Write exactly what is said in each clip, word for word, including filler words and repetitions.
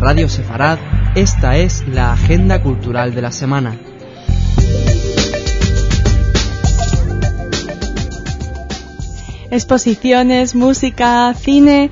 Radio Sefarad, esta es la agenda cultural de la semana. Exposiciones, música, cine...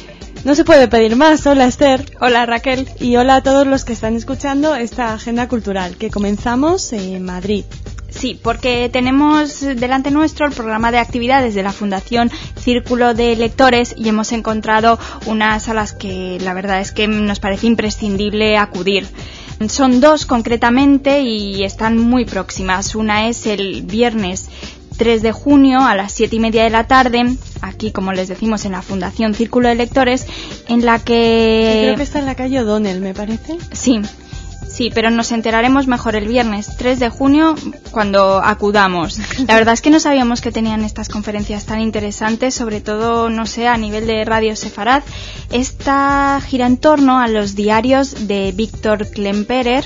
No se puede pedir más. Hola Esther. Hola Raquel. Y hola a todos los que están escuchando esta agenda cultural que comenzamos en Madrid. Sí, porque tenemos delante nuestro el programa de actividades de la Fundación Círculo de Lectores y hemos encontrado unas a las que la verdad es que nos parece imprescindible acudir. Son dos concretamente y están muy próximas. Una es el viernes tres de junio a las siete y media de la tarde, aquí como les decimos en la Fundación Círculo de Lectores, en la que... Creo que está en la calle O'Donnell, me parece. Sí, sí, pero nos enteraremos mejor el viernes tres de junio cuando acudamos. La verdad es que no sabíamos que tenían estas conferencias tan interesantes, sobre todo, no sé, a nivel de Radio Sefarad. Esta gira en torno a los diarios de Víctor Klemperer,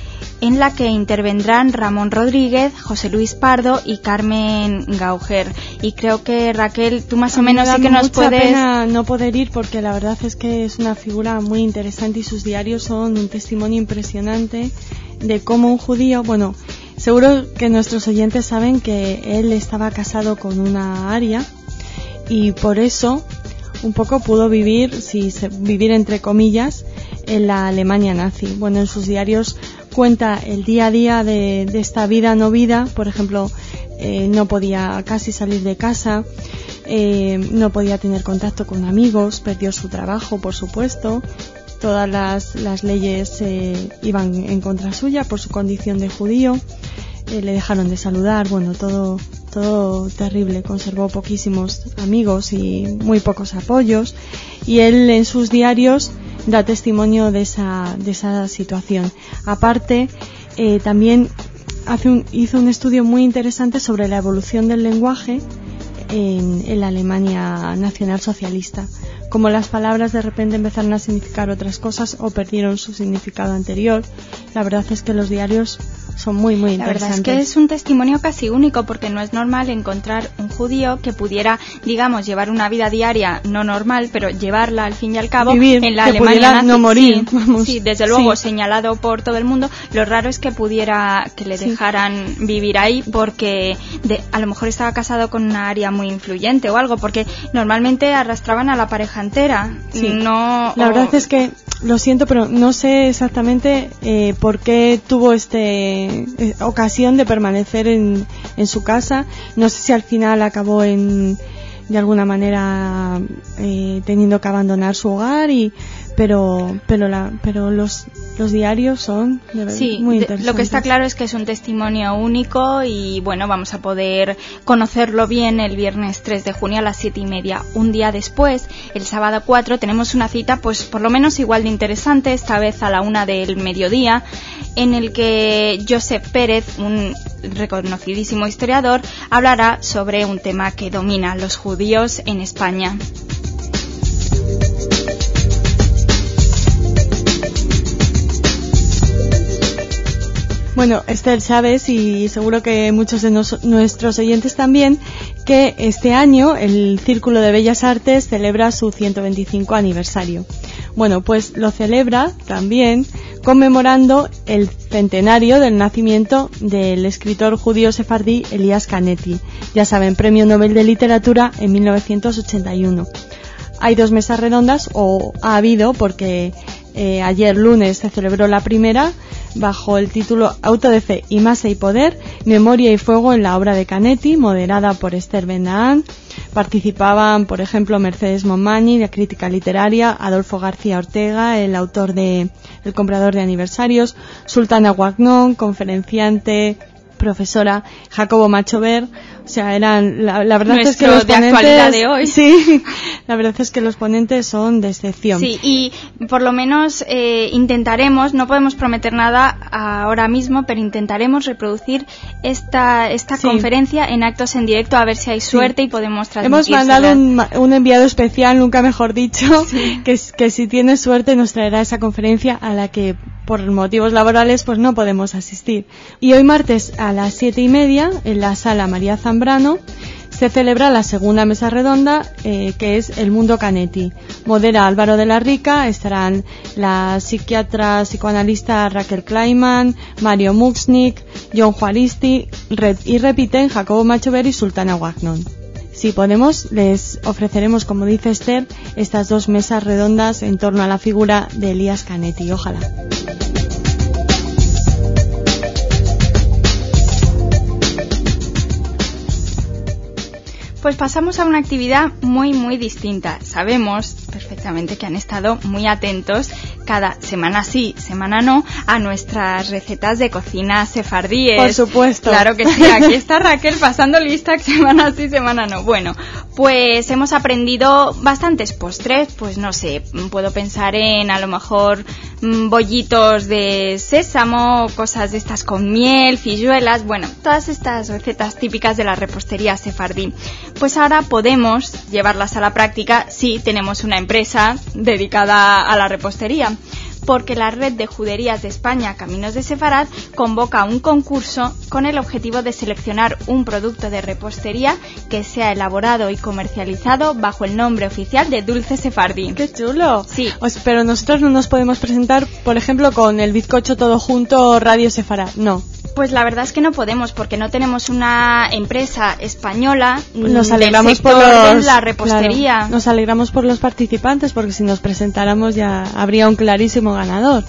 en la que intervendrán Ramón Rodríguez, José Luis Pardo y Carmen Gauger. Y creo que, Raquel, tú más o menos sí que nos puedes... Me da mucha pena no poder ir porque la verdad es que es una figura muy interesante y sus diarios son un testimonio impresionante de cómo un judío... Bueno, seguro que nuestros oyentes saben que él estaba casado con una aria y por eso un poco pudo vivir, si se, vivir entre comillas, en la Alemania nazi. Bueno, en sus diarios cuenta el día a día de, de esta vida no vida. Por ejemplo, eh, no podía casi salir de casa, eh, no podía tener contacto con amigos, perdió su trabajo, por supuesto. Todas las, las leyes eh, iban en contra suya por su condición de judío. Eh, le dejaron de saludar, bueno, todo, todo terrible. Conservó poquísimos amigos y muy pocos apoyos. Y él en sus diarios da testimonio de esa, de esa situación. Aparte, eh, también hace un, hizo un estudio muy interesante sobre la evolución del lenguaje en, en la Alemania nacionalsocialista. Como las palabras de repente empezaron a significar otras cosas o perdieron su significado anterior. La verdad es que los diarios son muy, muy interesantes. La verdad es que es un testimonio casi único porque no es normal encontrar un judío que pudiera, digamos, llevar una vida diaria no normal, pero llevarla al fin y al cabo Vivir, en la que Alemania nazi. No morir, sí, vamos. sí, desde luego, sí. Señalado por todo el mundo. Lo raro es que pudiera, que le dejaran sí. vivir ahí porque de, a lo mejor estaba casado con una aria muy influyente o algo, porque normalmente arrastraban a la pareja entera. Sí. No, la o... verdad es que lo siento, pero no sé exactamente eh, por qué tuvo este eh, ocasión de permanecer en, en su casa. No sé si al final acabó en de alguna manera eh, teniendo que abandonar su hogar y pero pero la pero los los diarios son de verdad sí, muy de, interesantes. Lo que está claro es que es un testimonio único y bueno, vamos a poder conocerlo bien el viernes tres de junio a las siete y media. Un día después, el sábado cuatro, tenemos una cita pues por lo menos igual de interesante, esta vez a la una del mediodía, en el que Josep Pérez, un reconocidísimo historiador, hablará sobre un tema que domina a los judíos en España. Bueno, Esther, sabes, y seguro que muchos de nos, nuestros oyentes también, que este año el Círculo de Bellas Artes celebra su ciento veinticinco aniversario. Bueno, pues lo celebra también conmemorando el centenario del nacimiento del escritor judío sefardí Elías Canetti. Ya saben, Premio Nobel de Literatura en mil novecientos ochenta y uno. Hay dos mesas redondas, o ha habido, porque eh, ayer lunes se celebró la primera, bajo el título Auto de Fe y Masa y Poder, Memoria y Fuego en la obra de Canetti, moderada por Esther Ben-Dahán. Participaban, por ejemplo, Mercedes Monmany, la crítica literaria, Adolfo García Ortega, el autor de El comprador de aniversarios, Sultana Guagnón, conferenciante, profesora, Jacobo Machover. O sea, eran, la, la verdad Nuestro es que los de ponentes, actualidad de hoy. Sí, la verdad es que los ponentes son de excepción. Sí, y por lo menos eh, intentaremos, no podemos prometer nada ahora mismo, pero intentaremos reproducir esta esta sí. conferencia en actos en directo, a ver si hay suerte sí. y podemos transmitir. Hemos mandado un, un enviado especial, nunca mejor dicho, sí. que, que si tiene suerte nos traerá esa conferencia a la que por motivos laborales pues no podemos asistir. Y hoy martes a las siete y media en la sala María Zambrano se celebra la segunda mesa redonda, eh, que es El Mundo Canetti. Modera Álvaro de la Rica, estarán la psiquiatra psicoanalista Raquel Kleiman, Mario Muxnik, John Juaristi, Red, y repiten Jacobo Machover y Sultana Wagnon. Si podemos, les ofreceremos, como dice Esther, estas dos mesas redondas en torno a la figura de Elías Canetti. Ojalá. Pues pasamos a una actividad muy muy distinta. Sabemos perfectamente que han estado muy atentos cada semana sí, semana no, a nuestras recetas de cocina sefardíes. Por supuesto. Claro que sí, aquí está Raquel pasando lista semana sí, semana no. Bueno, pues hemos aprendido bastantes postres, pues no sé, puedo pensar en a lo mejor mmm, bollitos de sésamo, cosas de estas con miel, filluelas, bueno, todas estas recetas típicas de la repostería sefardí. Pues ahora podemos llevarlas a la práctica si tenemos una empresa dedicada a la repostería, porque la Red de Juderías de España, Caminos de Sefarad, convoca un concurso con el objetivo de seleccionar un producto de repostería que sea elaborado y comercializado bajo el nombre oficial de dulce sefardí. ¡Qué chulo! Sí. Pues, pero nosotros no nos podemos presentar, por ejemplo, con el bizcocho todo junto Radio Sefarad, no. Pues la verdad es que no podemos, porque no tenemos una empresa española nos alegramos del sector por los, de la repostería. Claro, nos alegramos por los participantes, porque si nos presentáramos ya habría un clarísimo ganador.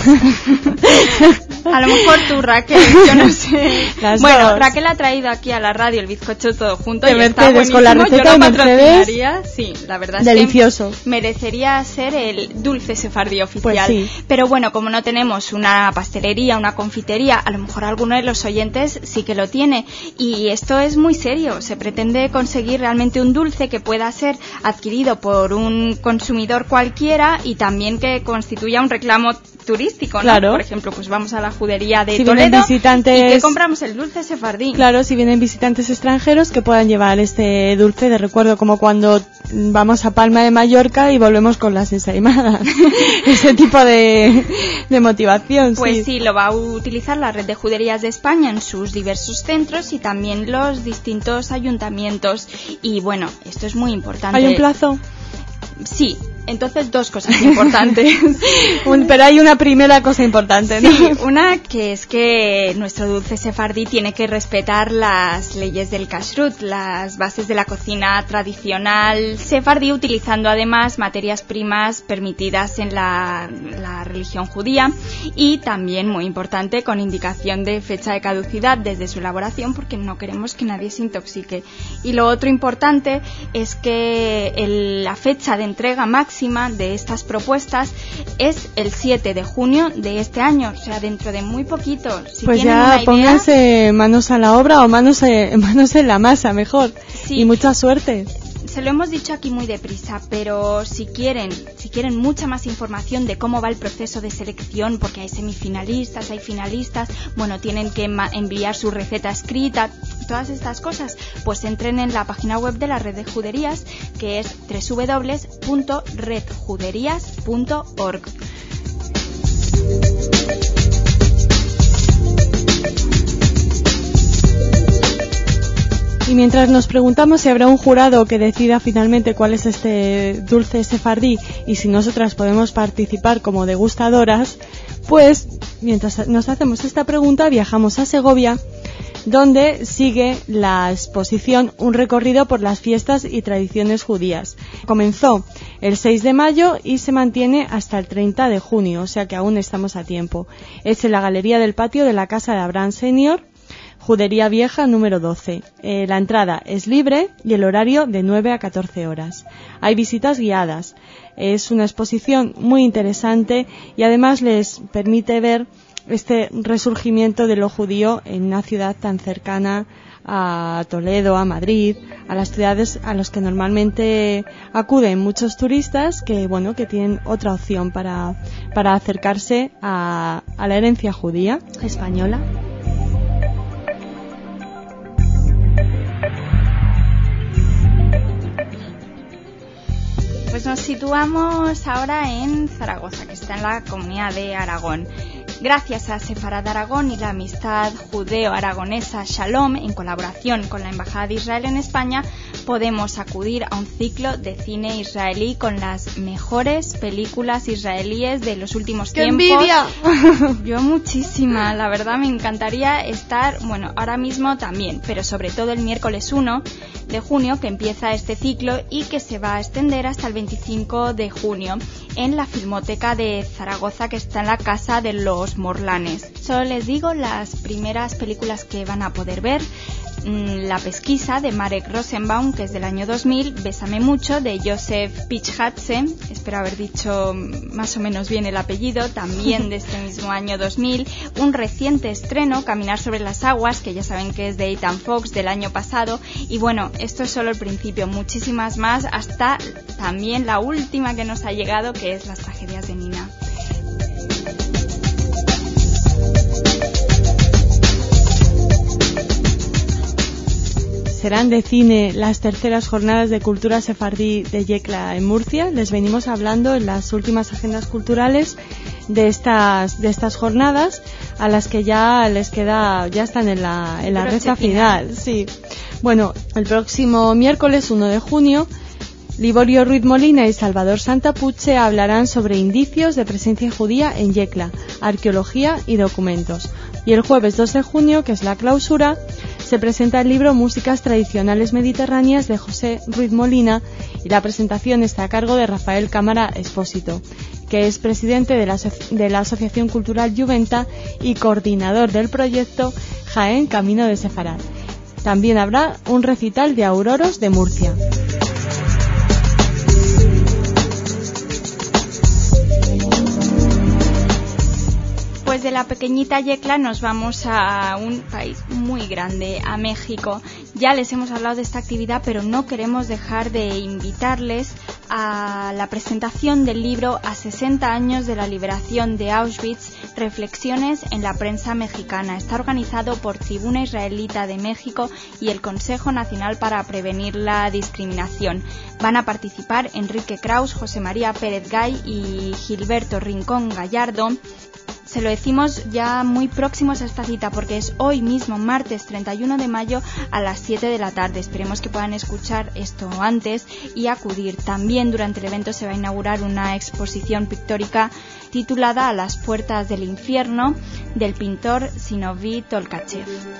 A lo mejor tú, Raquel, yo no sé. Las bueno, dos. Raquel ha traído aquí a la radio el bizcocho todo junto de y Mercedes, está con la buenísimo. receta Yo de lo patrocinaría. Sí, la verdad es delicioso. que merecería ser el dulce sefardí oficial. Pues sí. Pero bueno, como no tenemos una pastelería, una confitería, a lo mejor alguno de los oyentes sí que lo tiene. Y esto es muy serio. Se pretende conseguir realmente un dulce que pueda ser adquirido por un consumidor cualquiera y también que constituya un reclamo turístico, ¿no? Claro. Por ejemplo, pues vamos a la judería de si Toledo visitantes... y que compramos el dulce sefardí. Claro, si vienen visitantes extranjeros que puedan llevar este dulce de recuerdo, como cuando vamos a Palma de Mallorca y volvemos con las ensaimadas. Ese tipo de, de motivación. Pues sí. sí, lo va a utilizar la Red de Juderías de España en sus diversos centros y también los distintos ayuntamientos. Y bueno, esto es muy importante. ¿Hay un plazo? Sí. Entonces, dos cosas importantes. un, pero hay una primera cosa importante, ¿no? Sí, una que es que nuestro dulce sefardí tiene que respetar las leyes del kashrut, las bases de la cocina tradicional sefardí, utilizando además materias primas permitidas en la, la religión judía y también, muy importante, con indicación de fecha de caducidad desde su elaboración, porque no queremos que nadie se intoxique. Y lo otro importante es que el, la fecha de entrega máxima de estas propuestas es el siete de junio de este año, o sea, dentro de muy poquito. Si pues tienen ya una idea, pónganse manos a la obra o manos, eh, manos en la masa, mejor. Sí. Y mucha suerte. Se lo hemos dicho aquí muy deprisa, pero si quieren, si quieren mucha más información de cómo va el proceso de selección, porque hay semifinalistas, hay finalistas, bueno, tienen que ma- enviar su receta escrita, todas estas cosas, pues entren en la página web de la Red de Juderías, que es doble u doble u doble u punto red juderías punto org. Y mientras nos preguntamos si habrá un jurado que decida finalmente cuál es este dulce sefardí y si nosotras podemos participar como degustadoras, pues mientras nos hacemos esta pregunta viajamos a Segovia, donde sigue la exposición Un recorrido por las fiestas y tradiciones judías. Comenzó el seis de mayo y se mantiene hasta el treinta de junio, o sea que aún estamos a tiempo. Es en la Galería del Patio de la Casa de Abraham Senior, Judería Vieja número doce. Eh, la entrada es libre y el horario de nueve a catorce horas. Hay visitas guiadas. Es una exposición muy interesante y además les permite ver este resurgimiento de lo judío en una ciudad tan cercana a Toledo, a Madrid, a las ciudades a las que normalmente acuden muchos turistas que, bueno, que tienen otra opción para, para acercarse a, a la herencia judía española. Pues nos situamos ahora en Zaragoza, que está en la Comunidad de Aragón. Gracias a Sefarad Aragón y la amistad judeo-aragonesa Shalom, en colaboración con la Embajada de Israel en España, podemos acudir a un ciclo de cine israelí con las mejores películas israelíes de los últimos ¡Qué tiempos. envidia! Yo muchísima, la verdad me encantaría estar, bueno, ahora mismo también, pero sobre todo el miércoles uno de junio, que empieza este ciclo y que se va a extender hasta el veinticinco de junio en la Filmoteca de Zaragoza, que está en la Casa de los Morlanes. Solo les digo las primeras películas que van a poder ver: La pesquisa, de Marek Rosenbaum, que es del año dos mil; Bésame mucho, de Joseph Pichhatze, espero haber dicho más o menos bien el apellido, también de este mismo año dos mil; un reciente estreno, Caminar sobre las aguas, que ya saben que es de Ethan Fox, del año pasado. Y bueno, esto es solo el principio, muchísimas más, hasta también la última que nos ha llegado, que es Las tragedias de Nina. Serán de cine las terceras jornadas de cultura sefardí de Yecla en Murcia. Les venimos hablando en las últimas agendas culturales de estas de estas jornadas, a las que ya les queda, ya están en la en la recta final. final. Sí. Bueno, el próximo miércoles uno de junio, Liborio Ruiz Molina y Salvador Santapuche hablarán sobre indicios de presencia judía en Yecla, arqueología y documentos. Y el jueves dos de junio, que es la clausura, se presenta el libro Músicas Tradicionales Mediterráneas de José Ruiz Molina, y la presentación está a cargo de Rafael Cámara Expósito, que es presidente de la, de la Asociación Cultural Juventa y coordinador del proyecto Jaén Camino de Sefarad. También habrá un recital de Auroros de Murcia. Pues de la pequeñita Yecla nos vamos a un país muy grande, a México. Ya les hemos hablado de esta actividad, pero no queremos dejar de invitarles a la presentación del libro A sesenta años de la liberación de Auschwitz, reflexiones en la prensa mexicana. Está organizado por Tribuna Israelita de México y el Consejo Nacional para Prevenir la Discriminación. Van a participar Enrique Kraus, José María Pérez Gay y Gilberto Rincón Gallardo. Se lo decimos ya muy próximos a esta cita, porque es hoy mismo, martes treinta y uno de mayo, a las siete de la tarde. Esperemos que puedan escuchar esto antes y acudir. También durante el evento se va a inaugurar una exposición pictórica titulada A las puertas del infierno, del pintor Zinovy Tolkachev.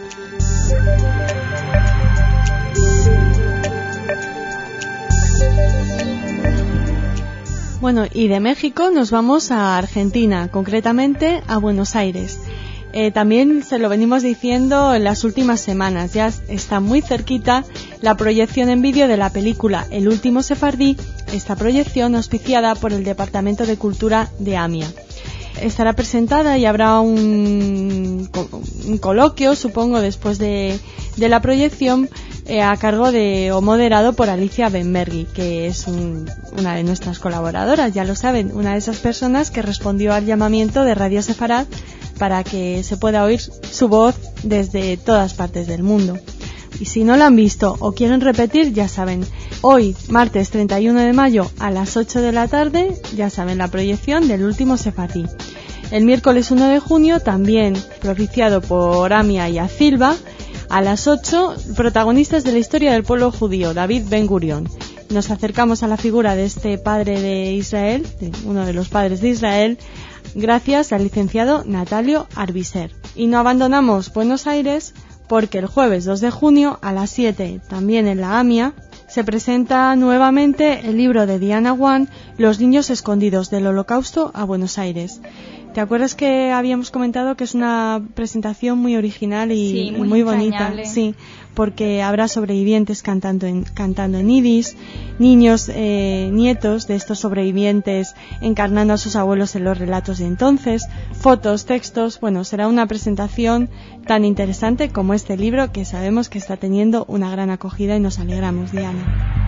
Bueno, y de México nos vamos a Argentina, concretamente a Buenos Aires. Eh, también se lo venimos diciendo en las últimas semanas, ya está muy cerquita la proyección en vídeo de la película El último sefardí, esta proyección auspiciada por el Departamento de Cultura de AMIA. Estará presentada y habrá un, un coloquio, supongo, después de, de la proyección, eh, a cargo de o moderado por Alicia Benmergui, que es un, una de nuestras colaboradoras, ya lo saben, una de esas personas que respondió al llamamiento de Radio Sefarad para que se pueda oír su voz desde todas partes del mundo. Y si no la han visto o quieren repetir, ya saben, hoy, martes treinta y uno de mayo, a las ocho de la tarde, ya saben, la proyección del último sefardí. El miércoles uno de junio, también propiciado por AMIA y ACILBA, a las ocho, protagonistas de la historia del pueblo judío, David Ben Gurión. Nos acercamos a la figura de este padre de Israel, de uno de los padres de Israel, gracias al licenciado Natalio Arbiser. Y no abandonamos Buenos Aires, porque el jueves dos de junio a las siete, también en la AMIA, se presenta nuevamente el libro de Diana Wan, Los niños escondidos del Holocausto a Buenos Aires. ¿Te acuerdas que habíamos comentado que es una presentación muy original y, sí, muy, y muy bonita? Sí, porque habrá sobrevivientes cantando en, cantando en yidis, niños, eh, nietos de estos sobrevivientes encarnando a sus abuelos en los relatos de entonces, fotos, textos. Bueno, será una presentación tan interesante como este libro, que sabemos que está teniendo una gran acogida y nos alegramos, Diana.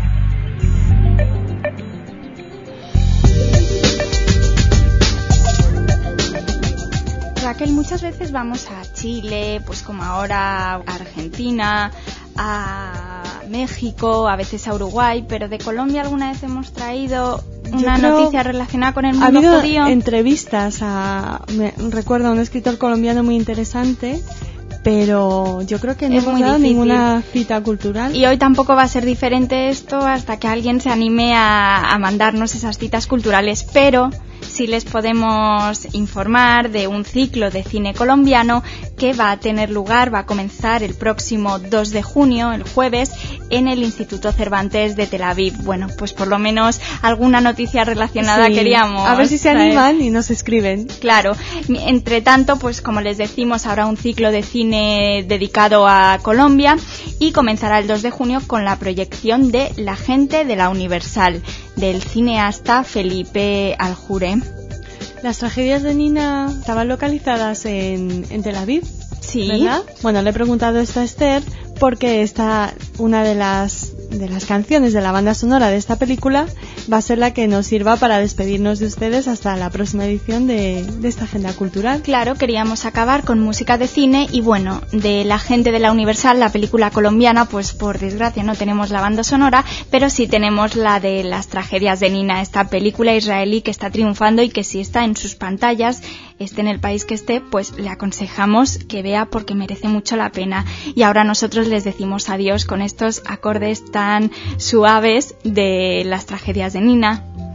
Raquel, muchas veces vamos a Chile, pues como ahora a Argentina, a México, a veces a Uruguay, pero de Colombia alguna vez hemos traído una noticia relacionada con el mundo ha habido judío. Entrevistas a, me recuerdo a un escritor colombiano muy interesante, pero yo creo que no es hemos muy dado difícil. ninguna cita cultural. Y hoy tampoco va a ser diferente esto hasta que alguien se anime a, a mandarnos esas citas culturales, pero sí les podemos informar de un ciclo de cine colombiano que va a tener lugar, va a comenzar el próximo dos de junio, el jueves, en el Instituto Cervantes de Tel Aviv. Bueno, pues por lo menos alguna noticia relacionada Sí, queríamos a ver si se traer. animan y nos escriben. Claro, entre tanto, pues como les decimos, habrá un ciclo de cine dedicado a Colombia y comenzará el dos de junio con la proyección de La gente de la Universal, del cineasta Felipe Aljure. Las tragedias de Nina estaban localizadas en, en Tel Aviv, Sí. ¿verdad? Bueno, le he preguntado esto a Esther porque esta, una de las, de las canciones de la banda sonora de esta película va a ser la que nos sirva para despedirnos de ustedes hasta la próxima edición de, de esta agenda cultural. Claro, queríamos acabar con música de cine y bueno, de La gente de la Universal, la película colombiana, pues por desgracia no tenemos la banda sonora, pero sí tenemos la de Las tragedias de Nina, esta película israelí que está triunfando y que si está en sus pantallas, esté en el país que esté, pues le aconsejamos que vea porque merece mucho la pena. Y ahora nosotros les decimos adiós con estos acordes tan suaves de Las tragedias de Nina.